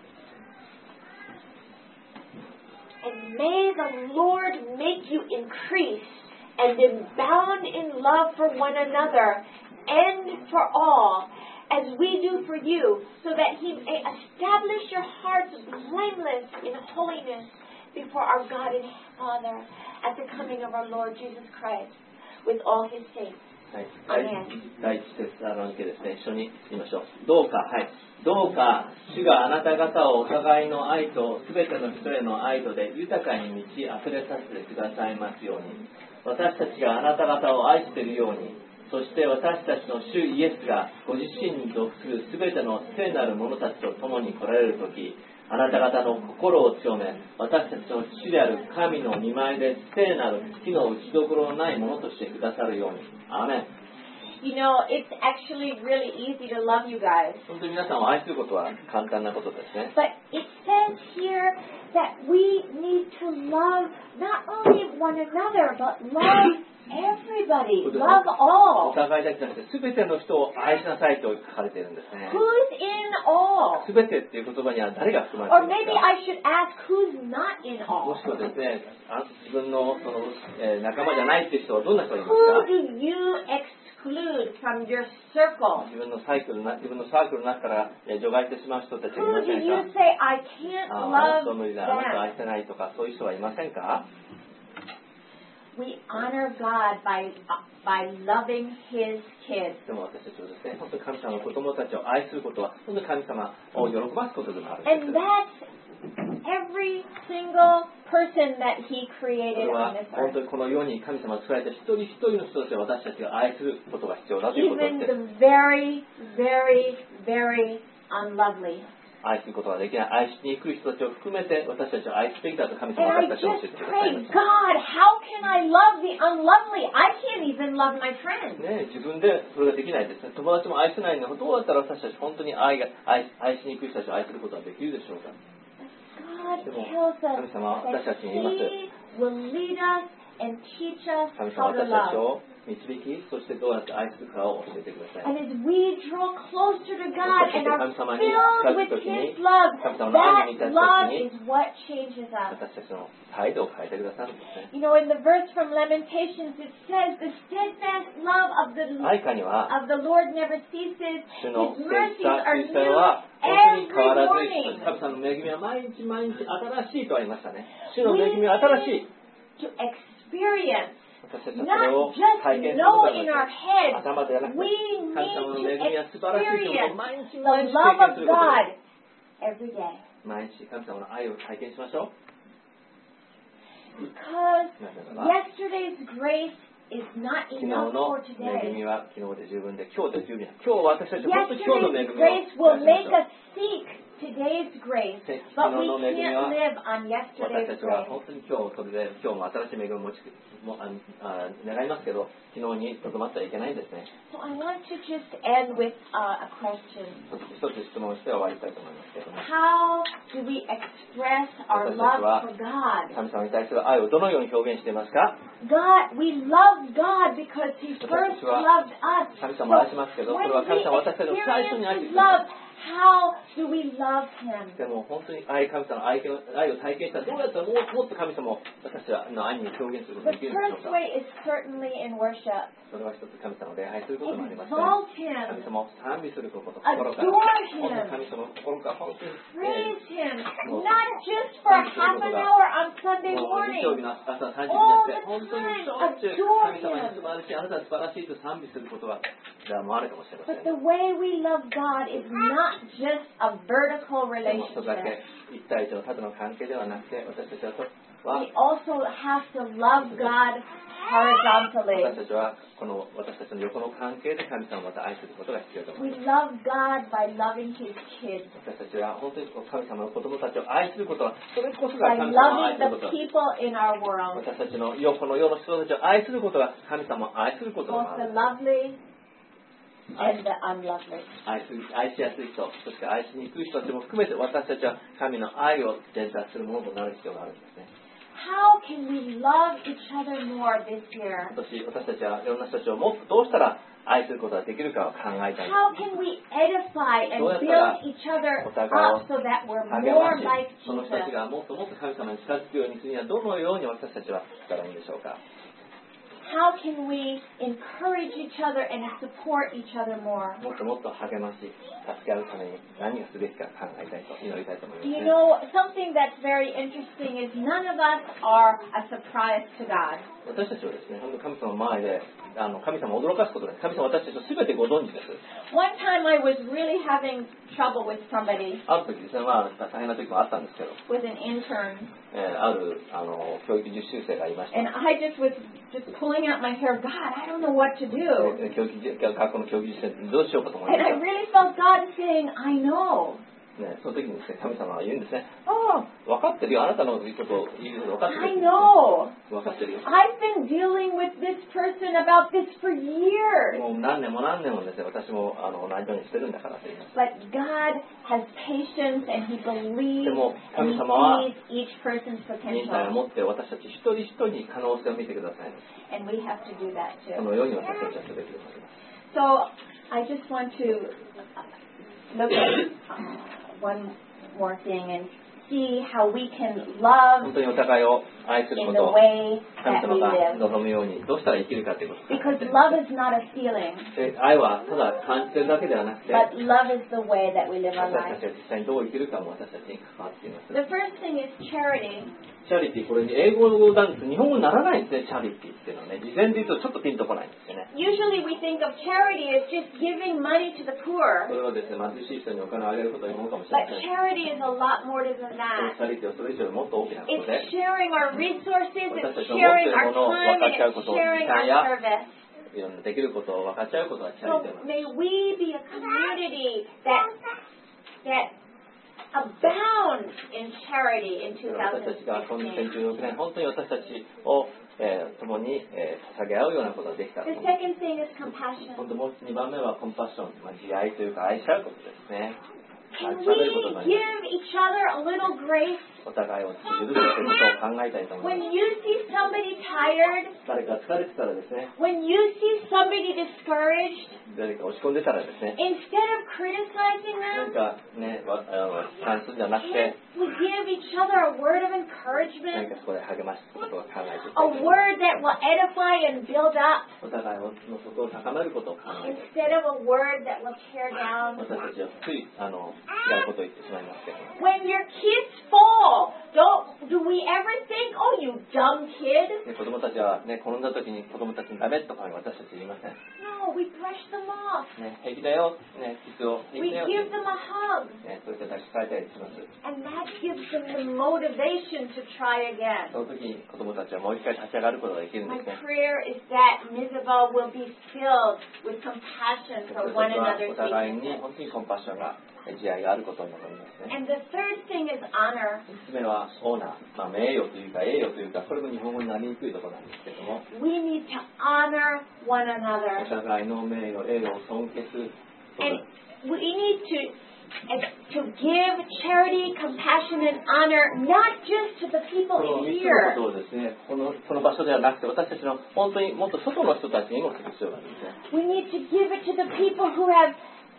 [SPEAKER 4] And may the Lord make you increase and abound in love for one another and for all, as we do for you, so that he may establish your hearts blameless in holiness before our God and Father at the coming of our Lord Jesus Christ with all His saints.
[SPEAKER 5] はい、第一テスタロニケですね、一緒に言いましょう。どうか、主があなた方をお互いの愛と、すべての人への愛とで豊かに満ち溢れさせてくださいますように。私たちがあなた方を愛しているように、そして私たちの主イエスがご自身に属するすべての聖なる者たちと共に来られるとき、あなた方の心を強め、私たちの父である神の御前で聖なる火の打ちどころのないものとしてくださるように。アーメン。
[SPEAKER 4] You know, it's actually really easy to love you guys.
[SPEAKER 5] 本当に皆さんを愛することは簡単なことですね。
[SPEAKER 4] But it says here that we need to love not only one another, but love everybody. Love
[SPEAKER 5] お
[SPEAKER 4] all.
[SPEAKER 5] 互いだけじゃなくて、すべての人を愛しなさいと書かれているんですね。
[SPEAKER 4] Who's in all?
[SPEAKER 5] すべてっていう言葉には誰が含まれ
[SPEAKER 4] Or
[SPEAKER 5] ている
[SPEAKER 4] maybe
[SPEAKER 5] か。
[SPEAKER 4] I should ask who's not in
[SPEAKER 5] も
[SPEAKER 4] all?
[SPEAKER 5] しくはですね、自分のその、仲間じゃないっていう人はどんな人がいます
[SPEAKER 4] Who
[SPEAKER 5] か？
[SPEAKER 4] do you exclude from your circle?
[SPEAKER 5] 自分のサークルの中から除外してしまう人たちはいま
[SPEAKER 4] Who
[SPEAKER 5] せ
[SPEAKER 4] do
[SPEAKER 5] ん
[SPEAKER 4] you
[SPEAKER 5] か？
[SPEAKER 4] say I can't
[SPEAKER 5] あ
[SPEAKER 4] love
[SPEAKER 5] の人無理だ、あの人
[SPEAKER 4] them?
[SPEAKER 5] 愛せないとか、そういう人はいませんか？
[SPEAKER 4] We honor God by loving His kids.
[SPEAKER 5] でも私たちはですね、本当に神様の子供たちを愛することは、本当に神様を喜ばすことでもあるんです。
[SPEAKER 4] And that's every single person that He
[SPEAKER 5] そ
[SPEAKER 4] created
[SPEAKER 5] れは
[SPEAKER 4] on this
[SPEAKER 5] 本
[SPEAKER 4] earth.
[SPEAKER 5] 当にこの世に神様が作られた一人一人の人たちを私たちが愛することが必要だということで
[SPEAKER 4] Even
[SPEAKER 5] す。
[SPEAKER 4] the very, very, very unlovely.
[SPEAKER 5] 愛することができない、愛しにくい人たちを含めて私たちを愛すべきだと神
[SPEAKER 4] And
[SPEAKER 5] 様は
[SPEAKER 4] I
[SPEAKER 5] 私たち
[SPEAKER 4] just
[SPEAKER 5] を教えてください
[SPEAKER 4] pray,
[SPEAKER 5] ました。
[SPEAKER 4] God, how can I love the unlovely? I can't even love my friends.
[SPEAKER 5] ね、自分でそれができないですね。友達も愛せないのにどうやったら私たち本当に愛しにくい人たちを愛することができるでしょうか。
[SPEAKER 4] God tells us
[SPEAKER 5] 神様は私た
[SPEAKER 4] that
[SPEAKER 5] ちに言います。
[SPEAKER 4] He will lead us and teach us
[SPEAKER 5] 神
[SPEAKER 4] how
[SPEAKER 5] 様は
[SPEAKER 4] to
[SPEAKER 5] 私たち
[SPEAKER 4] love.
[SPEAKER 5] を導き、そしてどうやって愛するかを教えてください。
[SPEAKER 4] And as we draw closer to God and are
[SPEAKER 5] 神様に
[SPEAKER 4] filled
[SPEAKER 5] 近づく
[SPEAKER 4] with
[SPEAKER 5] ときに
[SPEAKER 4] His love,
[SPEAKER 5] 神様の愛に満たすとき
[SPEAKER 4] that love
[SPEAKER 5] に
[SPEAKER 4] is what changes us.
[SPEAKER 5] 私たちの態度を変えてくださるんですね。
[SPEAKER 4] You know, in the verse from Lamentations, it says, the steadfast love of the
[SPEAKER 5] 愛歌には
[SPEAKER 4] Lord never ceases.
[SPEAKER 5] 主の
[SPEAKER 4] His
[SPEAKER 5] 誠
[SPEAKER 4] mercies
[SPEAKER 5] 実さ、
[SPEAKER 4] are
[SPEAKER 5] 忠さ
[SPEAKER 4] new
[SPEAKER 5] は本当に
[SPEAKER 4] every
[SPEAKER 5] 変わらず、
[SPEAKER 4] morning.
[SPEAKER 5] 神様の恵みは毎日毎日新しいとありましたね。主の恵みは新しい。
[SPEAKER 4] To experience,
[SPEAKER 5] 私たちはそれを
[SPEAKER 4] not just
[SPEAKER 5] 体験する
[SPEAKER 4] know
[SPEAKER 5] ことがで
[SPEAKER 4] in
[SPEAKER 5] き
[SPEAKER 4] our
[SPEAKER 5] る。
[SPEAKER 4] head,
[SPEAKER 5] 頭ではなくて、
[SPEAKER 4] we
[SPEAKER 5] 神様の
[SPEAKER 4] need
[SPEAKER 5] 恵みは
[SPEAKER 4] to
[SPEAKER 5] 素晴らしいということを
[SPEAKER 4] experience
[SPEAKER 5] 毎日
[SPEAKER 4] the
[SPEAKER 5] 毎日
[SPEAKER 4] love
[SPEAKER 5] 経験す
[SPEAKER 4] of
[SPEAKER 5] ること
[SPEAKER 4] God
[SPEAKER 5] で
[SPEAKER 4] every day.
[SPEAKER 5] 毎日神様の愛を体験しましょう。
[SPEAKER 4] Because
[SPEAKER 5] なぜならば
[SPEAKER 4] yesterday's grace is not
[SPEAKER 5] 昨日
[SPEAKER 4] enough
[SPEAKER 5] の
[SPEAKER 4] for
[SPEAKER 5] 恵み
[SPEAKER 4] today.
[SPEAKER 5] は昨日で十分で、今日で十分。今日私たちは本当に今日の恵
[SPEAKER 4] Yesterday's
[SPEAKER 5] みを
[SPEAKER 4] grace will
[SPEAKER 5] 出し
[SPEAKER 4] make
[SPEAKER 5] ましょう。
[SPEAKER 4] us seek today's grace,
[SPEAKER 5] 昨
[SPEAKER 4] but
[SPEAKER 5] 日
[SPEAKER 4] we
[SPEAKER 5] の恵み
[SPEAKER 4] can't
[SPEAKER 5] は
[SPEAKER 4] live on
[SPEAKER 5] 私
[SPEAKER 4] yesterday's
[SPEAKER 5] たちは
[SPEAKER 4] grace.
[SPEAKER 5] 本当に今日それで今日も新しい恵みを願いますけど、昨日にとどまってはいけないんですね。
[SPEAKER 4] So I want to just end with a question.
[SPEAKER 5] 一つ質問して終わりたいと思いますけども、
[SPEAKER 4] How do we express our love for God?
[SPEAKER 5] 神様に対する愛をどのように表現していますか？
[SPEAKER 4] We love God because He first loved us.
[SPEAKER 5] 神様を愛しますけど、そ
[SPEAKER 4] When
[SPEAKER 5] れは
[SPEAKER 4] we
[SPEAKER 5] 神様は私たちの最初に愛してく
[SPEAKER 4] experience
[SPEAKER 5] だ
[SPEAKER 4] His
[SPEAKER 5] さい。
[SPEAKER 4] love, how do we love Him?
[SPEAKER 5] でも本当に神様の愛を体験したらどうやったらもっと神様を私たちの愛に表現することが
[SPEAKER 4] The
[SPEAKER 5] できるんでしょ
[SPEAKER 4] first
[SPEAKER 5] うか？
[SPEAKER 4] way is certainly in worship.
[SPEAKER 5] それは一つ神様を礼拝することもありますね。
[SPEAKER 4] Exalt
[SPEAKER 5] 神
[SPEAKER 4] Him,
[SPEAKER 5] 様を賛美すること、心から。
[SPEAKER 4] adore
[SPEAKER 5] 本当に
[SPEAKER 4] Him,
[SPEAKER 5] 神様の心から本当に、
[SPEAKER 4] praise Him, not just for half an hour on Sunday
[SPEAKER 5] もう日曜日
[SPEAKER 4] morning.
[SPEAKER 5] の朝30分じゃなくて、本当にしょっちゅう
[SPEAKER 4] Adore
[SPEAKER 5] 神様に素晴らしい、あなたは素晴らしいと賛美することがもあるかもしれませ
[SPEAKER 4] But
[SPEAKER 5] ん。
[SPEAKER 4] the way we love God is not just a vertical
[SPEAKER 5] でもそれだ
[SPEAKER 4] relationship.
[SPEAKER 5] け一対一のただの関係ではなくて、私たちは
[SPEAKER 4] We also have to love God
[SPEAKER 5] 私
[SPEAKER 4] horizontally.
[SPEAKER 5] たちはこの私たちの横の関係で神様をまた愛することが必要だと思い
[SPEAKER 4] We
[SPEAKER 5] ます。
[SPEAKER 4] love God by loving His kids,
[SPEAKER 5] 私たちは本当に神様の子供たちを愛することは、それこそが
[SPEAKER 4] by
[SPEAKER 5] 神様を愛
[SPEAKER 4] loving
[SPEAKER 5] する
[SPEAKER 4] the
[SPEAKER 5] ことだ。
[SPEAKER 4] people in our world,
[SPEAKER 5] 私たちのこの世の人たちを愛することが神様を愛することでも
[SPEAKER 4] both
[SPEAKER 5] あ
[SPEAKER 4] the
[SPEAKER 5] る。
[SPEAKER 4] lovely and the unlovely.
[SPEAKER 5] 愛しやすい人、そして愛しにくい人たちも含めて私たちは神の愛を伝達するものとなる必要があるんですね。
[SPEAKER 4] How can we love each other more this year?
[SPEAKER 5] 私たちはいろんな人たちをもっとどうしたら愛することができるかを考えたい。
[SPEAKER 4] How can we edify and build each other up so that we're
[SPEAKER 5] 励
[SPEAKER 4] more
[SPEAKER 5] まし
[SPEAKER 4] like
[SPEAKER 5] その人たち
[SPEAKER 4] Jesus?
[SPEAKER 5] がもっともっと神様に近づくようにするにはどのように私たちはしたらいいんでしょうか。
[SPEAKER 4] how can we encourage each other and support each other more?
[SPEAKER 5] もっともっと励まし、助け合うために何がすべきか考えたいと祈りたいと思います、
[SPEAKER 4] You know, something that's very interesting is none of us are a surprise to God.
[SPEAKER 5] 私たちはですね、本当神様の前で神様を驚かすことです。神様は私たちを全てご存知です。
[SPEAKER 4] One time I was really having trouble with somebody,
[SPEAKER 5] ある時ですね、大変な時もあったんですけど、
[SPEAKER 4] with an intern,
[SPEAKER 5] ある教育実習生がいました。
[SPEAKER 4] and I just was just pulling out my hair. God, I don't know what to do.
[SPEAKER 5] 学校の教育実習生どうしようかと思いま
[SPEAKER 4] And
[SPEAKER 5] し
[SPEAKER 4] I really felt God saying, I know.
[SPEAKER 5] た。その時にですね、神様は言うんですね。ああ、分かってるよ。あなたの言うことを言うこと分かってる
[SPEAKER 4] I
[SPEAKER 5] よ。
[SPEAKER 4] know.
[SPEAKER 5] 分かってるよ。
[SPEAKER 4] I've been dealing with this person about this for years.
[SPEAKER 5] もう何年もですね、私も同じようにしてるんだからと言います。
[SPEAKER 4] But God has patience and He believes
[SPEAKER 5] でも
[SPEAKER 4] and He
[SPEAKER 5] 神様は
[SPEAKER 4] sees each person's
[SPEAKER 5] 忍耐を
[SPEAKER 4] potential.
[SPEAKER 5] 持って私たち一人一人に可能性を見てください。
[SPEAKER 4] And we have to do that
[SPEAKER 5] そ
[SPEAKER 4] too.
[SPEAKER 5] のように私たちはすべきであります。
[SPEAKER 4] So I just want to look at one more thing and see how we can love
[SPEAKER 5] 本当にお互いを愛する
[SPEAKER 4] in
[SPEAKER 5] こ
[SPEAKER 4] the
[SPEAKER 5] とを
[SPEAKER 4] way
[SPEAKER 5] 神
[SPEAKER 4] that
[SPEAKER 5] 様
[SPEAKER 4] we
[SPEAKER 5] が
[SPEAKER 4] live.
[SPEAKER 5] 望むようにどうしたら生きるかということです。
[SPEAKER 4] Because love is not a feeling,
[SPEAKER 5] で愛はただ感じてるだけではなくて、
[SPEAKER 4] but love is the way that we live our
[SPEAKER 5] 私
[SPEAKER 4] lives.
[SPEAKER 5] たちが実際にどう生きるかも私たちに関わっています。
[SPEAKER 4] The first thing is charity.
[SPEAKER 5] チャリティー、これ英語なんです。日本語にならないんですね、チャリティーっていうのはね。事前で言うとちょっとピンとこないんですよね。
[SPEAKER 4] Usually we think of charity as just giving money to the
[SPEAKER 5] そ
[SPEAKER 4] poor,
[SPEAKER 5] れはですね、貧しい人にお金をあげることに思うかもしれ
[SPEAKER 4] but
[SPEAKER 5] ません。
[SPEAKER 4] charity is a lot more than
[SPEAKER 5] チ
[SPEAKER 4] that.
[SPEAKER 5] ャリティーはそれ以上にもっと大きなこと
[SPEAKER 4] It's
[SPEAKER 5] で、
[SPEAKER 4] sharing our resources,
[SPEAKER 5] 私た
[SPEAKER 4] it's
[SPEAKER 5] ちの持ってい
[SPEAKER 4] sharing
[SPEAKER 5] る
[SPEAKER 4] our
[SPEAKER 5] ものを
[SPEAKER 4] time,
[SPEAKER 5] 分か
[SPEAKER 4] and
[SPEAKER 5] ち合う
[SPEAKER 4] it's
[SPEAKER 5] こと、時
[SPEAKER 4] sharing
[SPEAKER 5] 間
[SPEAKER 4] our
[SPEAKER 5] や
[SPEAKER 4] service.
[SPEAKER 5] いろんなできることを分かち合うことがチャ
[SPEAKER 4] So
[SPEAKER 5] リティーです。
[SPEAKER 4] may we be a community that abounds in charity in
[SPEAKER 5] 私たちがこの2016年、本当に私たちを、共に、捧げ合うようなことができたら
[SPEAKER 4] The
[SPEAKER 5] と思います。
[SPEAKER 4] second thing is compassion.
[SPEAKER 5] 本当もう2番目はコンパッション、慈愛というか愛し合うことですね。
[SPEAKER 4] Can
[SPEAKER 5] 喋ること
[SPEAKER 4] we
[SPEAKER 5] に
[SPEAKER 4] give each other a little grace?
[SPEAKER 5] お互いを許すということを考えたいと思い
[SPEAKER 4] When
[SPEAKER 5] ます。
[SPEAKER 4] you see somebody tired,
[SPEAKER 5] 誰か疲れてたらですね、
[SPEAKER 4] when you see somebody discouraged,
[SPEAKER 5] 誰か落ち込んでたらですね、
[SPEAKER 4] instead of criticizing
[SPEAKER 5] なん
[SPEAKER 4] them,
[SPEAKER 5] かね、批判するんじゃなくて、
[SPEAKER 4] we give each other a word of
[SPEAKER 5] 何
[SPEAKER 4] encouragement,
[SPEAKER 5] かそこで励ましことを考えていき
[SPEAKER 4] a
[SPEAKER 5] たいと思います。
[SPEAKER 4] word that will edify and build up,
[SPEAKER 5] お互いの底を高めることを考えて、
[SPEAKER 4] instead of a word that will tear down.
[SPEAKER 5] 私たちはつい違うことを言ってしまいますけども、
[SPEAKER 4] When your kids fall, do we ever think, oh, you dumb kid?
[SPEAKER 5] 子供たちはね、転んだ時に子供たちにダメとか私たち言いません。
[SPEAKER 4] No, we brush them off.
[SPEAKER 5] ね、平気だよ、ね、傷を平
[SPEAKER 4] We
[SPEAKER 5] 気だよ、
[SPEAKER 4] give them a hug.
[SPEAKER 5] ね、そういった抱きかえたりします。
[SPEAKER 4] And that gives them the motivation to try again.
[SPEAKER 5] その時に子供たちはもう一回立ち上がることができるん
[SPEAKER 4] My
[SPEAKER 5] ですね。
[SPEAKER 4] prayer is that Mizabah will be filled with compassion
[SPEAKER 5] 私
[SPEAKER 4] for
[SPEAKER 5] たち
[SPEAKER 4] one
[SPEAKER 5] は
[SPEAKER 4] another's
[SPEAKER 5] お互いに
[SPEAKER 4] weaknesses.
[SPEAKER 5] 本当にコンパッションが、慈愛があることになりますね。
[SPEAKER 4] And the third thing is honor.
[SPEAKER 5] 3つ目はオーナー、名誉というか栄誉というか、これも日本語になりにくいところなんですけども、
[SPEAKER 4] We need to honor one
[SPEAKER 5] お
[SPEAKER 4] another.
[SPEAKER 5] 互いの名誉、栄誉を尊敬すること。
[SPEAKER 4] And we need to give charity, compassion, and honor not just to the
[SPEAKER 5] こ
[SPEAKER 4] people
[SPEAKER 5] の
[SPEAKER 4] in
[SPEAKER 5] 3つ
[SPEAKER 4] here.
[SPEAKER 5] のことをですね、この場所ではなくて、私たちの本当にもっと外の人たちにもする必要があるんですね。
[SPEAKER 4] We need to give it to the people who have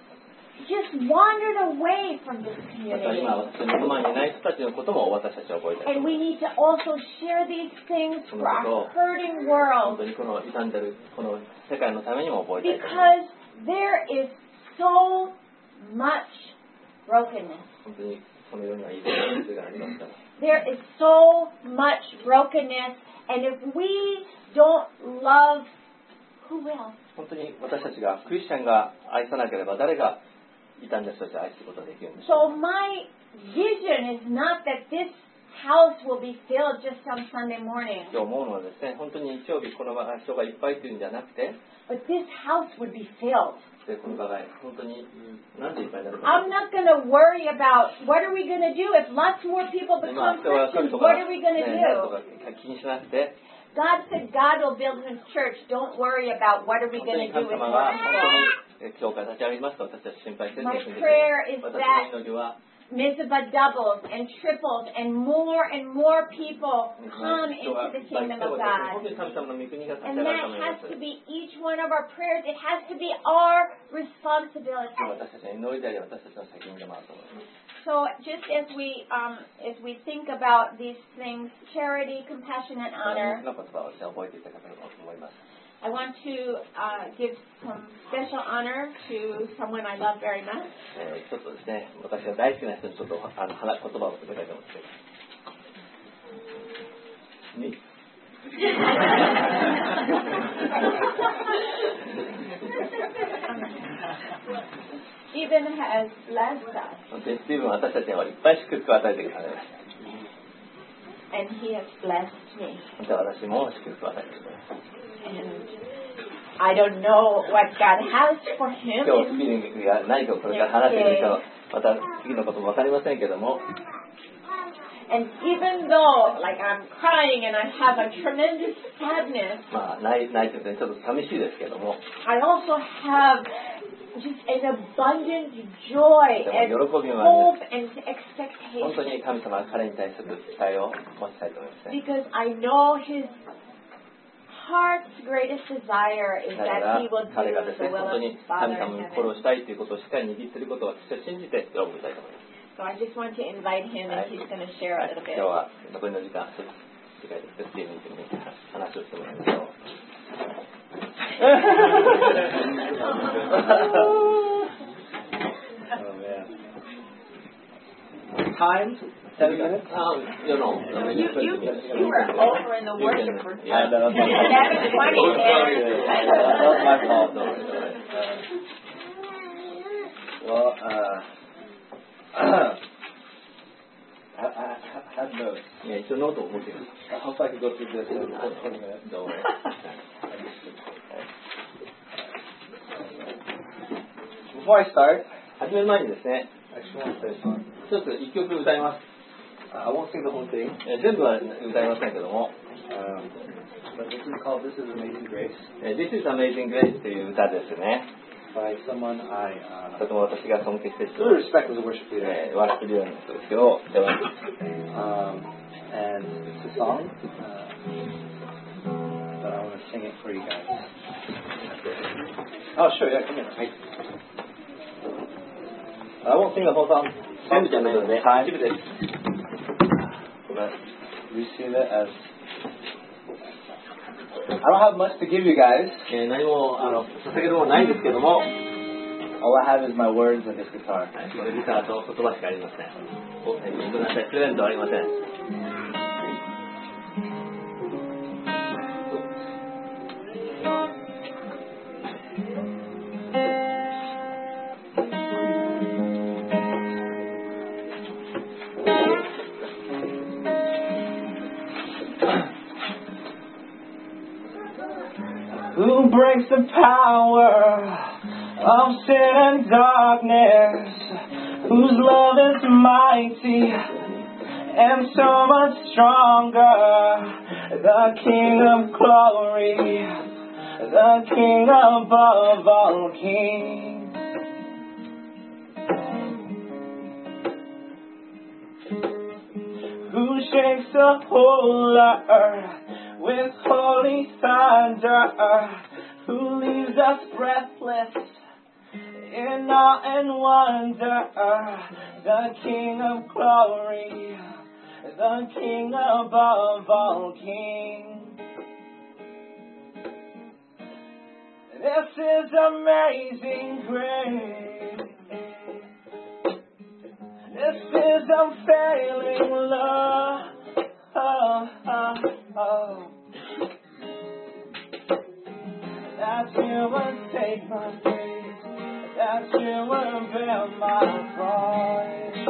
[SPEAKER 4] just wandered away from this
[SPEAKER 5] また
[SPEAKER 4] community.
[SPEAKER 5] 今、私の目の前にいない人たちのことも私たちは覚えたいと
[SPEAKER 4] And
[SPEAKER 5] 思い
[SPEAKER 4] we
[SPEAKER 5] ます
[SPEAKER 4] need to also share these things for our hurting world
[SPEAKER 5] 本当にこの傷んでるこの世界のためにも覚えたいと思います。
[SPEAKER 4] because there is so much brokenness.
[SPEAKER 5] 本当にこの世にはいいことがありますから。
[SPEAKER 4] There is so much brokenness, and if we don't love, who will?
[SPEAKER 5] 本当に私たちがクリスチャンが愛さなければ誰が傷んだ人たちを愛することができるんでしょう。
[SPEAKER 4] So my vision is not that this house will be filled just on Sunday morning,
[SPEAKER 5] 今日思うのはですね、本当に日曜日この場が人がいっぱいというんじゃなくて、
[SPEAKER 4] but this house would be filled.
[SPEAKER 5] でこの場が本当になんでいっぱいになるか。
[SPEAKER 4] I'm not going to worry about what are we going to do if lots more people
[SPEAKER 5] で
[SPEAKER 4] become
[SPEAKER 5] 人が来る
[SPEAKER 4] Christians.
[SPEAKER 5] と
[SPEAKER 4] What
[SPEAKER 5] か、
[SPEAKER 4] are we going to
[SPEAKER 5] ね、なんと
[SPEAKER 4] do?
[SPEAKER 5] か気にしなくて、
[SPEAKER 4] God said God will build His church. Don't worry about what are we
[SPEAKER 5] 本当
[SPEAKER 4] going
[SPEAKER 5] に
[SPEAKER 4] to do
[SPEAKER 5] 神
[SPEAKER 4] with
[SPEAKER 5] 様
[SPEAKER 4] more
[SPEAKER 5] が本
[SPEAKER 4] people.
[SPEAKER 5] 当に教会立ち上げますと私たち心配せずに
[SPEAKER 4] My
[SPEAKER 5] 住んでくれ
[SPEAKER 4] prayer is
[SPEAKER 5] る。私
[SPEAKER 4] that
[SPEAKER 5] の祈りは
[SPEAKER 4] Mizpah doubles and triples and more people come into the kingdom of
[SPEAKER 5] 本
[SPEAKER 4] God.
[SPEAKER 5] 当に神様の御国が立ち
[SPEAKER 4] And
[SPEAKER 5] 上がる
[SPEAKER 4] that
[SPEAKER 5] ために
[SPEAKER 4] has to be each one of our prayers. It has to be our responsibility.
[SPEAKER 5] 私たちの祈りであり私たちの責任でもあると思います。
[SPEAKER 4] So just as we think about these things, charity, compassion, and honor,
[SPEAKER 5] の言葉を覚えていただければと思います。
[SPEAKER 4] I want to give some special honor to someone I love very much.
[SPEAKER 5] ちょっとですね、私が大好きな人にちょっと言葉をくださいと思って。Me?
[SPEAKER 4] Stephen has blessed us.
[SPEAKER 5] スティーブンは私たちにいっぱい祝福を与えてくださいました。
[SPEAKER 4] And he has blessed me.
[SPEAKER 5] 私も祝福を与えてください。
[SPEAKER 4] And I don't know what God has for him.
[SPEAKER 5] 今日スピリングが何かをこれから話してくれるかまた次のことも分かりませんけども。
[SPEAKER 4] And even though, like, I'm crying and I have a tremendous sadness,
[SPEAKER 5] まあ泣いててちょっと寂しいですけども。
[SPEAKER 4] I also have just an abundant joy and hope and expectation.
[SPEAKER 5] 本当に神様が彼に対する期待を持ちたいと思いますね。
[SPEAKER 4] Because I know His heart's greatest desire is that He will do the will of His Father in heaven.
[SPEAKER 5] 神様に心をしたいということをしっかり握っていることを私は信じて喜びたいと思います。
[SPEAKER 4] So I just want to invite him and he's going to share a little bit.
[SPEAKER 5] 今日は残りの時間、時間です。スティーブン君に話をしてもらいましょう。
[SPEAKER 6] Time? 7 minutes?
[SPEAKER 5] You know.
[SPEAKER 4] You were over in the worship room.
[SPEAKER 6] Yeah, that was my fault. That was my fault. Well, I had notes.
[SPEAKER 5] Yeah, it's a note of I
[SPEAKER 6] hope I can go through this in 20 minutes.
[SPEAKER 5] Don't worry.
[SPEAKER 6] Before I start,
[SPEAKER 5] 始める前にですね、
[SPEAKER 6] I just want to say a song.
[SPEAKER 5] 一つ一曲歌います。
[SPEAKER 6] I won't sing the whole thing.
[SPEAKER 5] 全部は歌いませんけども。
[SPEAKER 6] But this is called This is Amazing Grace.
[SPEAKER 5] This is Amazing Grace という歌ですね。
[SPEAKER 6] By someone I
[SPEAKER 5] とても私が尊敬している人。
[SPEAKER 6] really respect as a worship leader.
[SPEAKER 5] ワーシップリーダーの人ですけど、では。
[SPEAKER 6] And it's a song, but I want to sing it for you guys. Oh, sure, yeah, come here. I won't sing the whole song.
[SPEAKER 5] 全部じゃないので、一部です。
[SPEAKER 6] But receive it as I don't have much to give you guys.
[SPEAKER 5] 何も捧げるものないんですけども。
[SPEAKER 6] All I have is my words and this guitar.
[SPEAKER 5] このギターと言葉しかありません。ごめんなさい、プレゼントはありません。
[SPEAKER 6] Who breaks the power of sin and darkness, whose love is mighty and so much stronger, the King of glory, the King above all kings. Who shakes the whole earth with holy thunder, who leaves us breathless in awe and wonder, the King of glory, the King above all kings. This is amazing grace. This is unfailing love. That you would take my place, that you would bear my cross,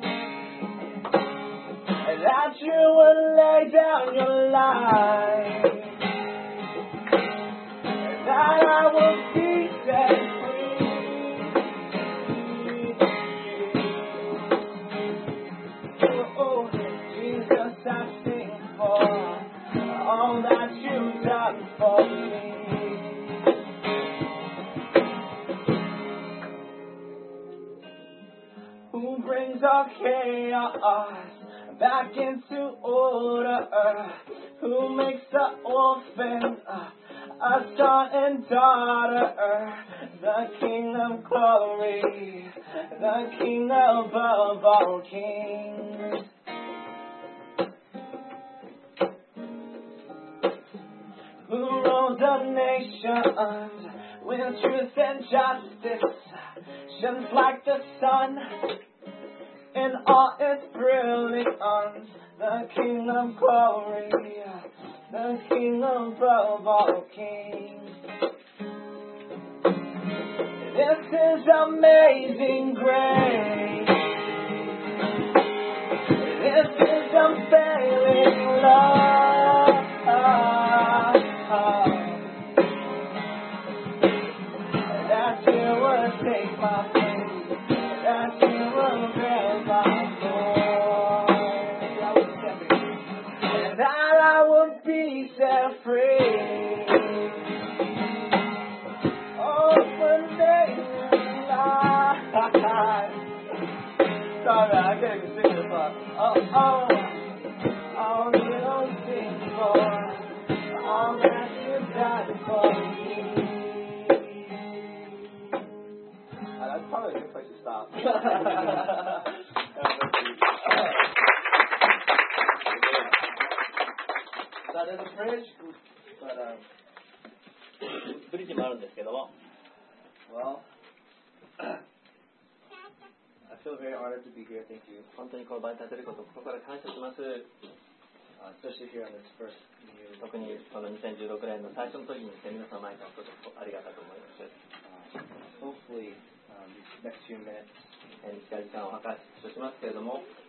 [SPEAKER 6] that you would lay down your life, that I would be set free. Oh, Jesus, I sing for all that you've done for me. Who brings all chaos back into order? Who makes the orphan a son and daughter? the King of glory, the King above all kings. Who rules the nations with truth and justice, shines like the sun in all its brilliance. The King of glory, the King above all kings. This is amazing grace. This is unfailing love. That you will take my place, that you will bear my glory, and that I will be set free. Oh, one day in life. Sorry, I can't even sing this song. Oh, you don't sing for all that you died for me. That's probably a good place to stop. There's a bridge, but
[SPEAKER 5] ブリッジもあるんですけども、
[SPEAKER 6] well, I feel very honored to be here. Thank you.
[SPEAKER 5] 本当にこの場に立てることを心から感謝します。
[SPEAKER 6] Especially here on this first year.
[SPEAKER 5] 特にこの2016年の最初の時に皆さんの前に立つことありがたいと思います。
[SPEAKER 6] Hopefully, these next few minutes,
[SPEAKER 5] 短い時間を計しますけれども、